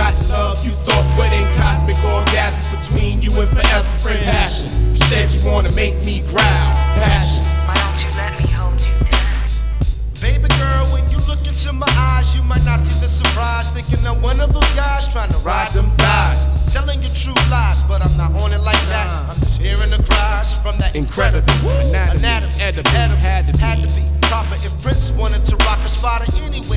got love you thought within cosmic orgasms between you and forever friend. Passion, you said you wanna make me growl. Passion, why don't you let me hold you down? Baby girl, when you look into my eyes, you might not see the surprise, thinking I'm one of those guys trying to ride them thighs, telling you true lies, but I'm not on it like that. I'm just hearing the cries from that incredible anatomy, edible, edible, had to be. proper. If Prince wanted to rock a spotter anyway,